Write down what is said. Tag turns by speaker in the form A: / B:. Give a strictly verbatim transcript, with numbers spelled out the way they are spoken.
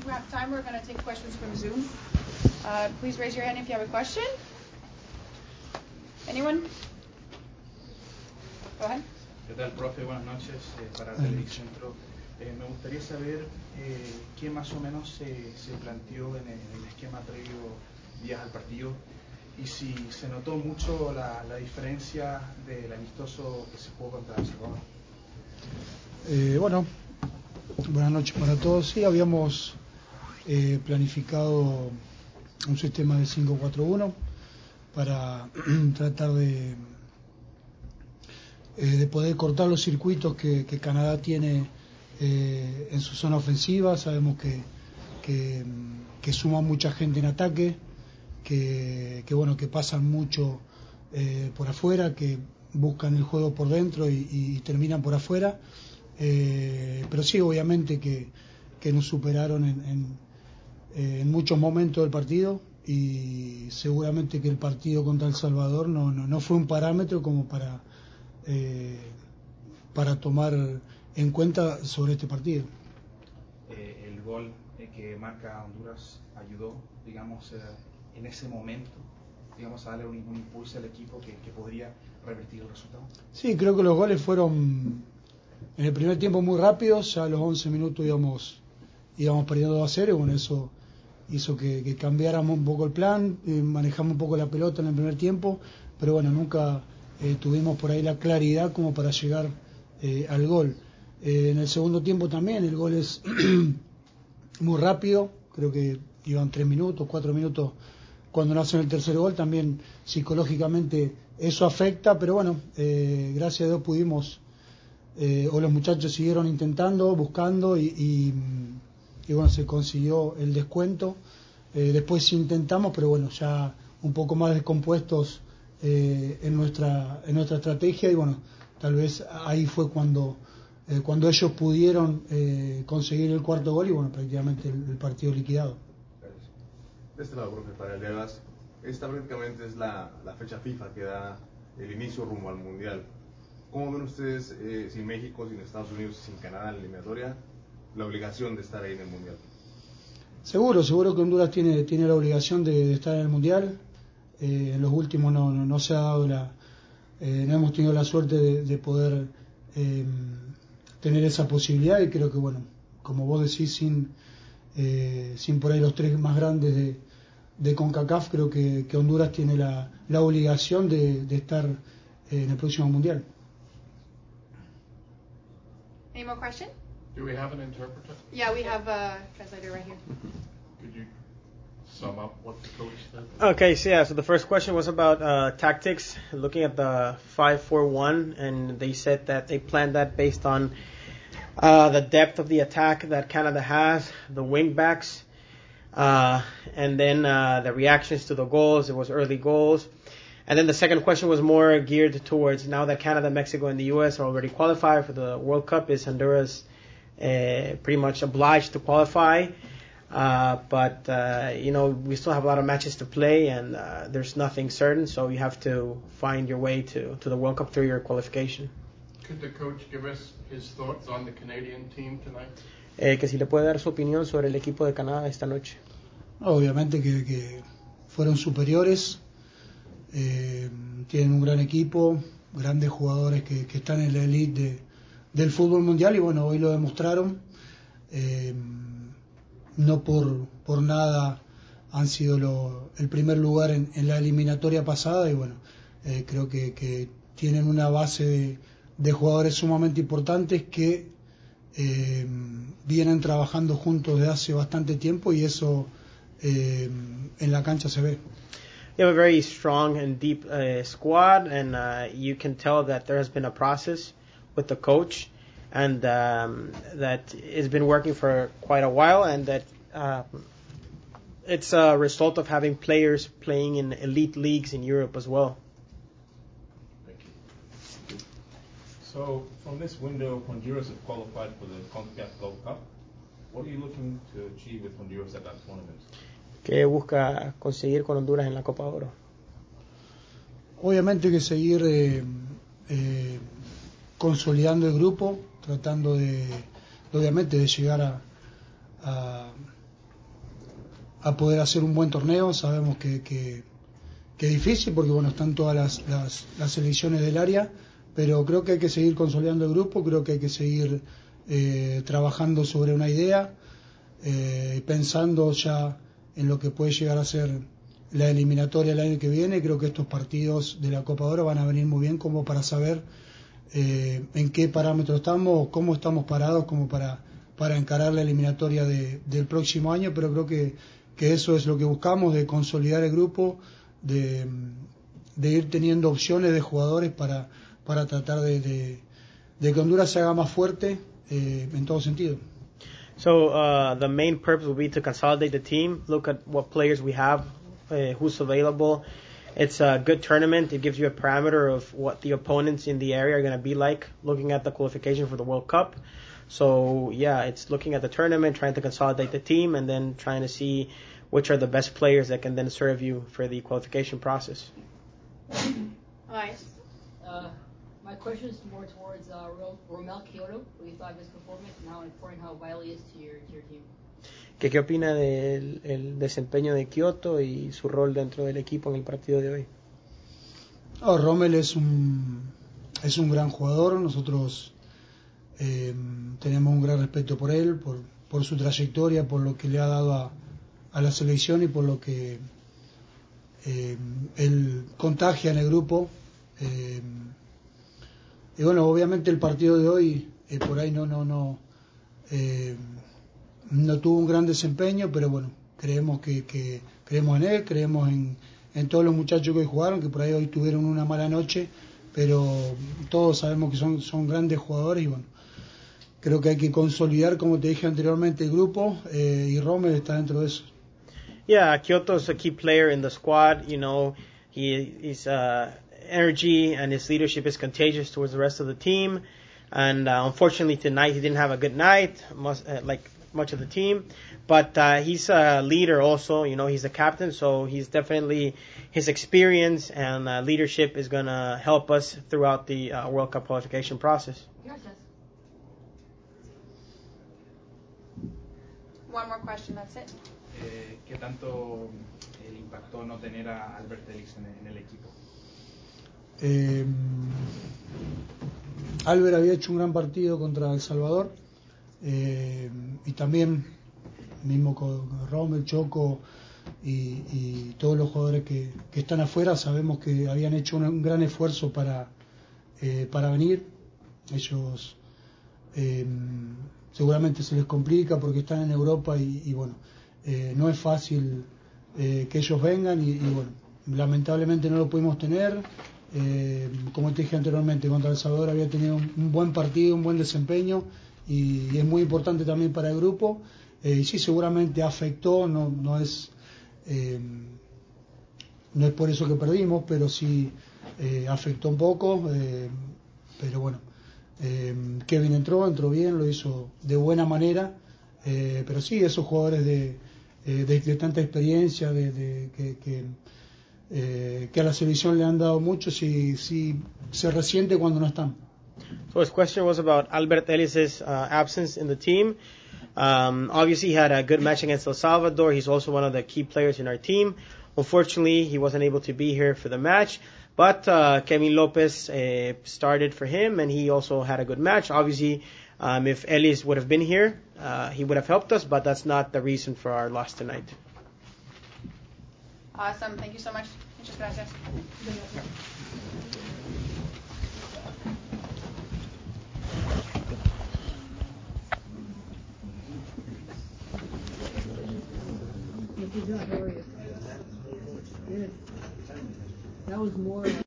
A: we have time, we're going to take questions from Zoom. Uh, please raise your hand if you have a question. Anyone? Go ahead.
B: ¿Qué tal, profe? Buenas noches. Eh, para Televicentro. Eh, me gustaría saber eh, qué más o menos se, se planteó en el, en el esquema previo días al partido y si se notó mucho la, la diferencia del amistoso que se jugó contra El Salvador.
C: Eh, bueno, buenas noches para todos. Sí, habíamos eh, planificado un sistema de cinco cuatro uno para tratar de, eh, de poder cortar los circuitos que, que Canadá tiene eh, en su zona ofensiva. Sabemos que, que, que suma mucha gente en ataque, que, que bueno, que pasan mucho eh, por afuera, que buscan el juego por dentro y, y terminan por afuera. Eh, pero sí, obviamente que, que nos superaron en, en, en muchos momentos del partido, y seguramente que el partido contra El Salvador no, no, no fue un parámetro como para, eh, para tomar en cuenta sobre este partido.
B: Eh, el gol eh, que marca Honduras ayudó, digamos, eh, en ese momento, digamos, a darle un, un impulso al equipo que, que podría revertir el resultado.
C: Sí, creo que los goles fueron en el primer tiempo muy rápidos. Ya a los once minutos íbamos, íbamos perdiendo dos a cero, y bueno, eso hizo que, que cambiáramos un poco el plan, eh, manejamos un poco la pelota en el primer tiempo, pero bueno, nunca eh, tuvimos por ahí la claridad como para llegar eh, al gol. Eh, en el segundo tiempo también el gol es muy rápido, creo que iban tres minutos, cuatro minutos cuando no hacen el tercer gol. También psicológicamente eso afecta, pero bueno, eh, gracias a Dios pudimos, eh, o los muchachos siguieron intentando, buscando, y, y, y bueno, se consiguió el descuento. Eh, después intentamos, pero bueno, ya un poco más descompuestos eh, en nuestra en nuestra estrategia, y bueno, tal vez ahí fue cuando eh, cuando ellos pudieron eh, conseguir el cuarto gol, y bueno, prácticamente el, el partido liquidado.
D: De este lado, profe, para el de Alas, esta prácticamente es la, la fecha FIFA que da el inicio rumbo al Mundial. ¿Cómo ven ustedes, eh, sin México, sin Estados Unidos, sin Canadá en la eliminatoria, la obligación de estar ahí en el Mundial?
C: Seguro, seguro que Honduras tiene, tiene la obligación de, de estar en el Mundial. Eh, en los últimos no, no, no se ha dado la, eh, no hemos tenido la suerte de, de poder eh, tener esa posibilidad, y creo que bueno, como vos decís, sin, eh, sin por ahí los tres más grandes de, de CONCACAF, creo que, que Honduras tiene la, la obligación de, de estar eh, en el próximo Mundial.
A: Any more questions?
E: Do we have an interpreter?
A: Yeah, we have a translator right here.
E: Could you sum up what the coach said?
F: Okay, so yeah, so the first question was about uh, tactics, looking at the five four one, and they said that they planned that based on uh, the depth of the attack that Canada has, the wing backs, uh, and then uh, the reactions to the goals. It was early goals. And then the second question was more geared towards, now that Canada, Mexico, and the U S are already qualified for the World Cup, is Honduras uh, pretty much obliged to qualify? Uh, but, uh, you know, we still have a lot of matches to play, and uh, there's nothing certain, so you have to find your way to, to the World Cup through your qualification.
E: Could the coach give us his thoughts on the Canadian team tonight?
F: Eh, que si le puede dar su opinión sobre el equipo de Canadá esta noche.
C: Obviamente que, que fueron superiores, eh, tienen un gran equipo, grandes jugadores que, que están en la elite de, del fútbol mundial, y bueno, hoy lo demostraron. Eh, no por, por nada han sido lo, el primer lugar en, en la eliminatoria pasada, y bueno, eh, creo que, que tienen una base de, de jugadores sumamente importantes que eh, vienen trabajando juntos desde hace bastante tiempo, y eso eh, en la cancha se ve.
F: You have a very strong and deep uh, squad, and uh, you can tell that there has been a process with the coach, and um, that it's been working for quite a while, and that uh, it's a result of having players playing in elite leagues in Europe as well.
G: Thank you. So, from this window, Honduras have qualified for the CONCACAF Gold Cup. What are you looking to achieve with Honduras at that tournament?
F: ¿Qué busca conseguir con Honduras en la Copa de Oro?
C: Obviamente que seguir eh, eh, consolidando el grupo, tratando de, obviamente, de llegar a, a, a poder hacer un buen torneo. Sabemos que, que, que es difícil porque bueno, están todas las, las, las selecciones del área, pero creo que hay que seguir consolidando el grupo, creo que hay que seguir eh, trabajando sobre una idea, eh, pensando ya en lo que puede llegar a ser la eliminatoria el año que viene. Creo que estos partidos de la Copa de Oro van a venir muy bien como para saber eh, en qué parámetro estamos, cómo estamos parados como para, para encarar la eliminatoria de, del próximo año, pero creo que, que eso es lo que buscamos, de consolidar el grupo, de, de ir teniendo opciones de jugadores para, para tratar de, de, de que Honduras se haga más fuerte eh, en todo sentido.
F: So uh, the main purpose will be to consolidate the team, look at what players we have, uh, who's available. It's a good tournament. It gives you a parameter of what the opponents in the area are going to be like, looking at the qualification for the World Cup. So yeah, it's looking at the tournament, trying to consolidate the team, and then trying to see which are the best players that can then serve you for the qualification process.
A: Elias.
H: Uh, my question is more towards uh, Romel Kyoto. What do you thought of his performance and how important, how vital he is to your, to your team?
F: ¿Qué, ¿Qué opina del el desempeño de Kyoto y su rol dentro del equipo en el partido de hoy?
C: Oh, Rommel es un, es un gran jugador. Nosotros eh, tenemos un gran respeto por él, por, por su trayectoria, por lo que le ha dado a, a la selección y por lo que eh, él contagia en el grupo. Eh, y bueno, obviamente el partido de hoy eh, por ahí no no no eh, no tuvo un gran desempeño, pero bueno, creemos que, que creemos en él, creemos en, en todos los muchachos que hoy jugaron, que por ahí hoy tuvieron una mala noche, pero todos sabemos que son son grandes jugadores y bueno, creo que hay que consolidar, como te dije anteriormente, el grupo eh, y Rommel está dentro de eso.
F: Yeah, Kyoto is a key player in the squad. You know, he he's uh, energy and his leadership is contagious towards the rest of the team. And uh, unfortunately tonight he didn't have a good night, most, uh, like much of the team. But uh, he's a leader also. You know, he's a captain, so he's definitely his experience and uh, leadership is gonna help us throughout the uh, World Cup qualification process.
H: Gracias.
A: One more question, that's it.
B: Eh, ¿Qué tanto eh, le impactó no tener a Albert Ellis en, en el equipo?
C: Eh, Albert había hecho un gran partido contra El Salvador eh, y también mismo con Rommel, Choco y, y todos los jugadores que, que están afuera sabemos que habían hecho un, un gran esfuerzo para eh, para venir. Ellos eh, seguramente se les complica porque están en Europa y, y bueno, eh, no es fácil eh, que ellos vengan y, y bueno, lamentablemente no lo pudimos tener. Eh, como te dije anteriormente, contra El Salvador había tenido un, un buen partido, un buen desempeño y, y es muy importante también para el grupo. Eh, y sí, seguramente afectó, no, no es eh, no es por eso que perdimos, pero sí eh, afectó un poco. Eh, pero bueno, eh, Kevin entró, entró bien, lo hizo de buena manera. Eh, pero sí, esos jugadores de, eh, de, de tanta experiencia, de, de que, que Eh, que a la selección le han dado mucho, si, si se resiente cuando no están.
F: So his question was about Albert Ellis' uh, absence in the team. Um, obviously, he had a good match against El Salvador. He's also one of the key players in our team. Unfortunately, he wasn't able to be here for the match. But uh, Kevin Lopez uh, started for him, and he also had a good match. Obviously, um, if Ellis would have been here, uh, he would have helped us, but that's not the reason for our loss tonight.
A: Awesome. Thank you so much. Muchas gracias.
H: That was more.